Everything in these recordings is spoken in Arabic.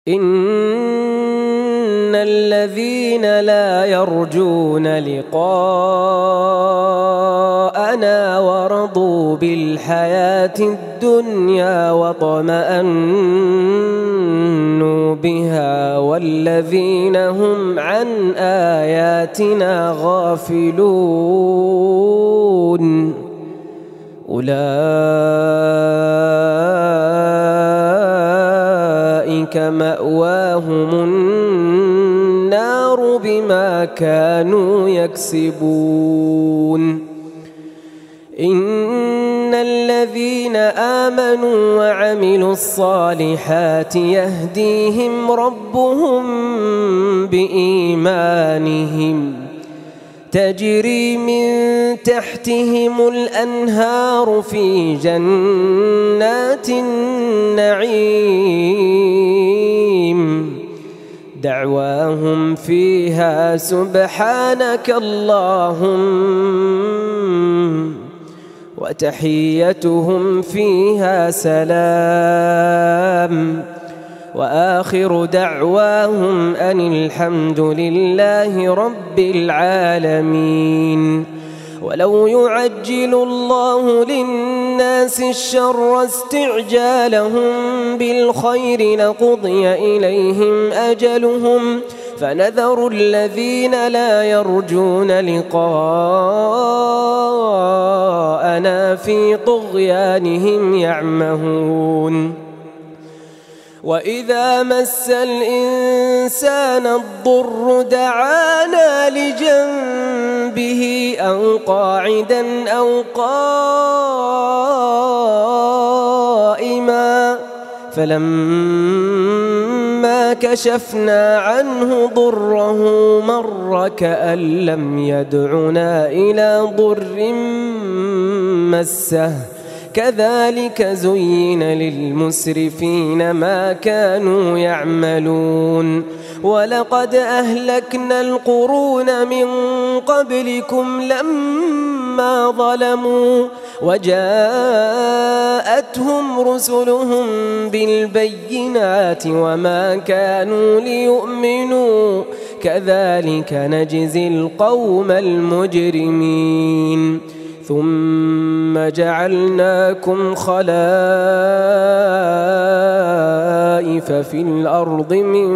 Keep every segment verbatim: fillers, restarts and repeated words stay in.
إن الذين لا يرجون لقاءنا ورضوا بالحياة الدنيا واطمأنوا بها والذين هم عن آياتنا غافلون أولئك مأواهم النار بما كانوا يكسبون. إن الذين آمنوا وعملوا الصالحات يهديهم ربهم بإيمانهم تجري من تحتهم الأنهار في جنات النعيم دعواهم فيها سبحانك اللهم وتحيتهم فيها سلام وآخر دعواهم أن الحمد لله رب العالمين. ولو يعجل الله للناس الشر استعجالهم بالخير لقضي إليهم أجلهم فنذر الذين لا يرجون لقاءنا في طغيانهم يعمهون. وإذا مس الإنسان الضر دعانا لجنبه أو قاعدا أو قائما فلما كشفنا عنه ضره مر كأن لم يدعنا إلى ضر مسه كذلك زين للمسرفين ما كانوا يعملون. ولقد أهلكنا القرون من قبلكم لما ظلموا وجاءتهم رسلهم بالبينات وما كانوا ليؤمنوا كذلك نجزي القوم المجرمين. ثم جعلناكم خلائف في الأرض من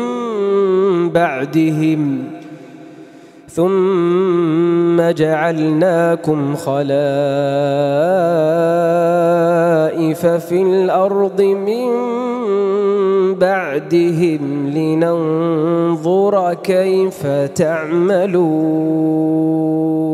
بعدهم ثم جعلناكم خلائف في الأرض من بعدهم لننظر كيف تعملون.